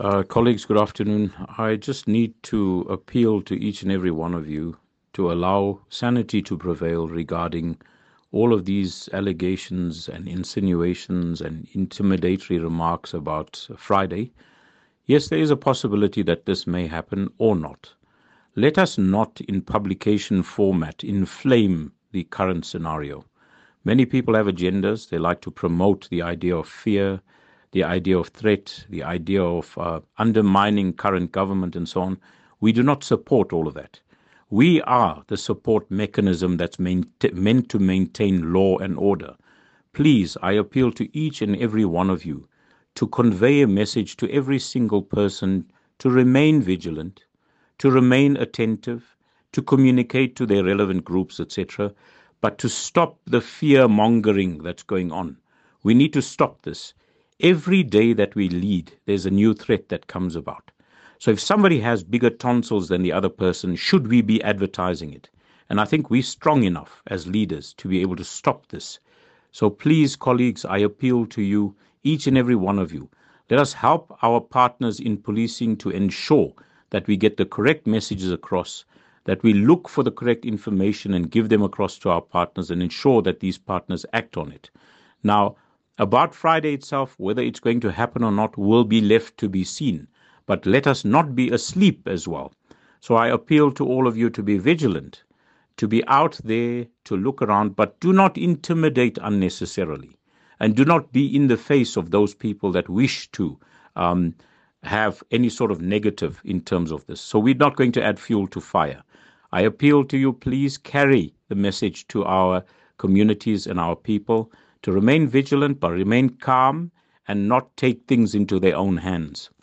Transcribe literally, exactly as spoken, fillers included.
Uh, colleagues, good afternoon. I just need to appeal to each and every one of you to allow sanity to prevail regarding all of these allegations and insinuations and intimidatory remarks about Friday. Yes, there is a possibility that this may happen or not. Let us not, in publication format, inflame the current scenario. Many people have agendas. They like to promote the idea of fear, the idea of threat, the idea of uh, undermining current government and so on. We do not support all of that. We are the support mechanism that's main- meant to maintain law and order. Please, I appeal to each and every one of you to convey a message to every single person to remain vigilant, to remain attentive, to communicate to their relevant groups, et cetera, but to stop the fear mongering that's going on. We need to stop this. Every day that we lead, there's a new threat that comes about. So if somebody has bigger tonsils than the other person, should we be advertising it? And I think we're strong enough as leaders to be able to stop this. So please, colleagues, I appeal to you, each and every one of you, let us help our partners in policing to ensure that we get the correct messages across, that we look for the correct information and give them across to our partners and ensure that these partners act on it. Now, about Friday itself, whether it's going to happen or not will be left to be seen. But let us not be asleep as well. So I appeal to all of you to be vigilant, to be out there, to look around, but do not intimidate unnecessarily. And do not be in the face of those people that wish to um, have any sort of negative in terms of this. So we're not going to add fuel to fire. I appeal to you, please carry the message to our communities and our people to remain vigilant, but remain calm and not take things into their own hands.